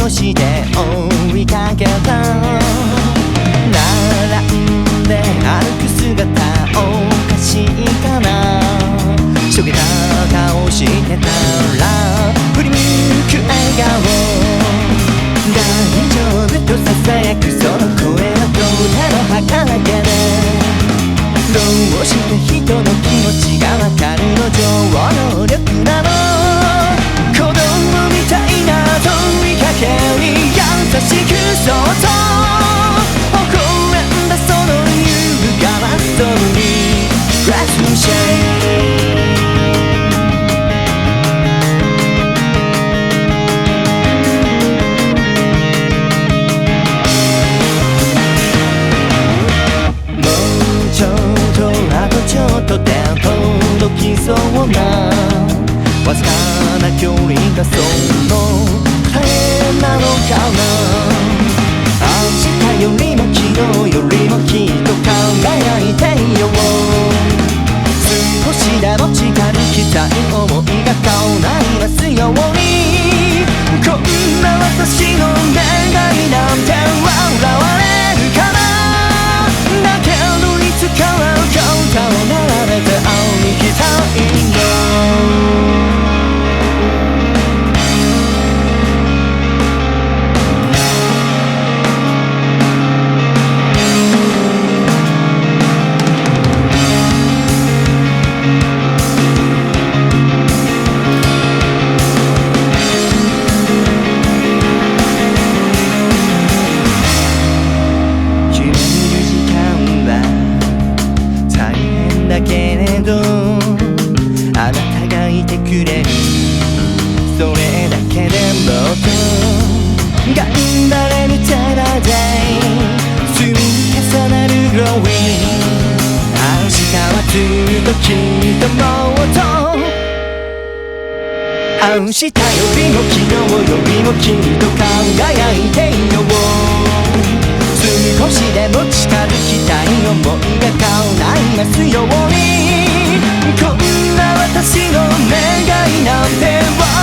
をして追いかけた。並んで歩く姿おかしいかな。しょげた顔してたら振り向く笑顔、大丈夫とささやくその声はとても儚げで、どうして人の気持ちがわかるの超能力なの。子供みたいな問いかけに優しくそっと微笑んだその優雅な瞳に Let's share。ちょっとで届きそうなわずかな距離がその絶えなのかな。明日よりも昨日よりもきっと輝いていよう。少しでも近づきたい想いが叶いますように。こんな私の願いなんて笑われるかな。だけどいつかは肩を並べて歩きたいの。だけれどあなたがいてくれる、それだけでもっと頑張れるただで積み重なる Growing。 明日はずっときっともっと、明日よりも昨日よりもきっと輝いていよう。少しでも近づきたい想いが叶いますように。こんな私の願いなんて